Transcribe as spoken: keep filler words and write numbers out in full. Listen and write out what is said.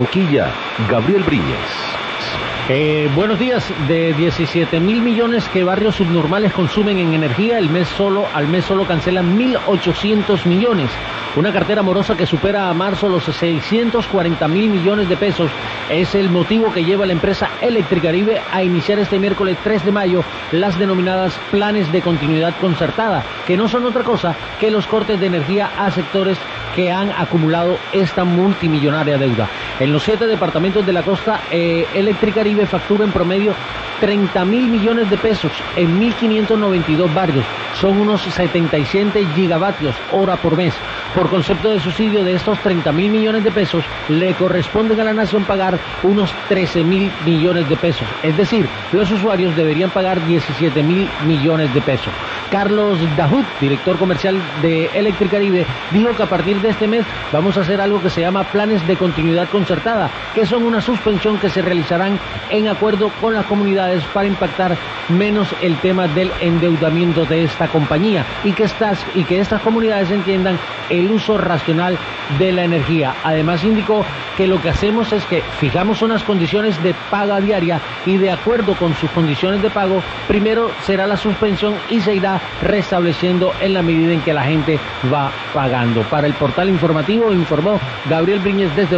Barranquilla, Gabriel Briñes. Eh, buenos días. De diecisiete mil millones que barrios subnormales consumen en energía, el mes solo, al mes solo cancelan mil ochocientos millones. Una cartera morosa que supera a marzo los seiscientos cuarenta mil millones de pesos es el motivo que lleva a la empresa Electricaribe a iniciar este miércoles tres de mayo las denominadas planes de continuidad concertada, que no son otra cosa que los cortes de energía a sectores que han acumulado esta multimillonaria deuda. En los siete departamentos de la costa, eh, Electricaribe factura en promedio treinta mil millones de pesos en mil quinientos noventa y dos barrios. Son unos setenta y siete gigavatios hora por mes. Por concepto de subsidio de estos treinta mil millones de pesos, le corresponden a la nación pagar unos trece mil millones de pesos. Es decir, los usuarios deberían pagar diecisiete mil millones de pesos. Carlos Dahoud, director comercial de Electricaribe, dijo que a partir de este mes vamos a hacer algo que se llama planes de continuidad concertada, que son una suspensión que se realizarán en acuerdo con las comunidades para impactar menos el tema del endeudamiento de esta compañía y que estas, y que estas comunidades entiendan el uso racional de la energía. Además indicó que lo que hacemos es que fijamos unas condiciones de paga diaria y de acuerdo con sus condiciones de pago, primero será la suspensión y se irá restableciendo en la medida en que la gente va pagando. Para el portal informativo informó Gabriel Briñes desde